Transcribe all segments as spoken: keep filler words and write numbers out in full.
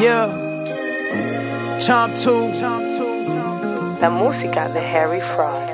Yeah, Chomp two. La música de Harry Fraud.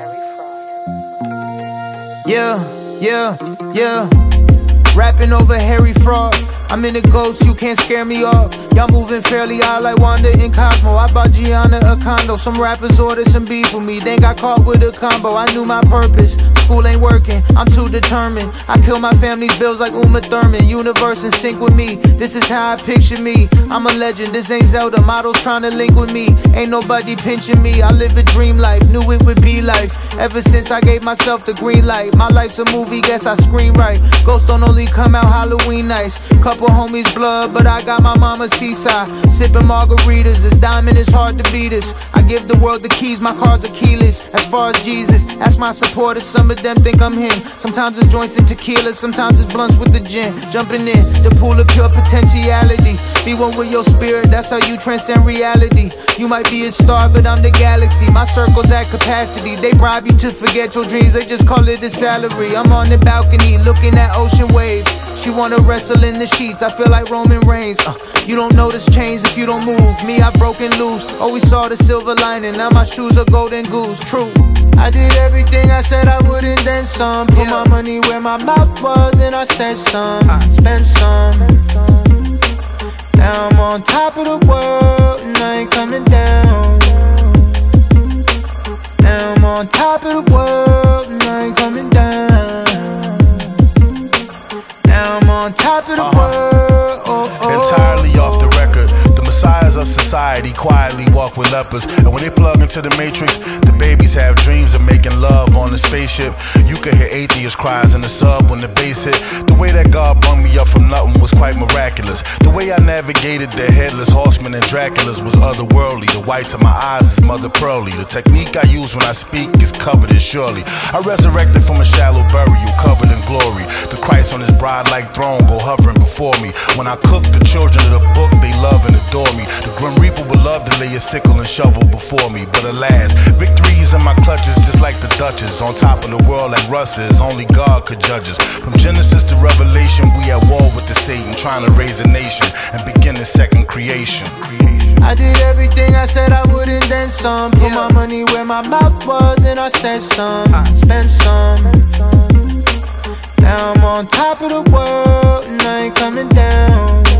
Yeah, yeah, yeah. Rapping over Harry Fraud. I'm in the ghost, you can't scare me off. Y'all moving fairly odd like Wanda and Cosmo. I bought Gianna a condo. Some rappers ordered some beef with me, then got caught with a combo. I knew my purpose. School ain't working, I'm too determined. I kill my family's bills like Uma Thurman. Universe in sync with me, this is how I picture me. I'm a legend, this ain't Zelda. Models trying to link with me, ain't nobody pinching me. I live a dream life, knew it would be life. Ever since I gave myself the green light. My life's a movie, guess I screen right. Ghosts don't only come out Halloween nights. Couple homies blood, but I got my mama's seaside. Sipping margaritas, this diamond is hard to beat us. I give the world the keys, my cars are keyless. As far as Jesus, ask my supporters, some of them think I'm him. Sometimes it's joints and tequila, sometimes it's blunts with the gin. Jumping in, the pool of pure potentiality. Be one with your spirit, that's how you transcend reality. You might be a star, but I'm the galaxy. My circle's at capacity. They bribe you to forget your dreams, they just call it a salary. I'm on the balcony, looking at ocean waves. She wanna wrestle in the sheets, I feel like Roman Reigns. uh, You don't notice change if you don't move. Me, I broken loose, always saw the silver lining. Now my shoes are golden goose, true. I did everything I said I wouldn't, then some. Put my money where my mouth was and I said some. I spent some. Now I'm on top of the world and I ain't coming down. Now I'm on top of the world and I ain't coming down. Now I'm on top of the uh-huh. world. Oh, oh. Entirely off the record. The messiahs of society quietly walk with lepers. And when they plug into the matrix, the babies have dreams of making love on the spaceship. You could hear atheist cries in the sub when the bass hit. The way that God brought me up from nothing was quite miraculous. The way I navigated the headless horsemen and Draculas was otherworldly. The whites of my eyes is mother pearly. The technique I use when I speak is coveted surely. I resurrected from a shallow burial covered in glory. The Christ on his bride-like throne go hovering before me. When I cook, the children of the book, they love and adore me. The Grim Reaper would love to lay a sickle and shovel before me. But alas, victory is in my clutches just like the Duchess. On top of the world like Russ is, only God could judge us. From Genesis to Revelation, we at war with the Satan, trying to raise a nation and begin the second creation. I did everything I said I wouldn't, then some. Put my money where my mouth was and I said some. I spent some. Now I'm on top of the world and I ain't coming down.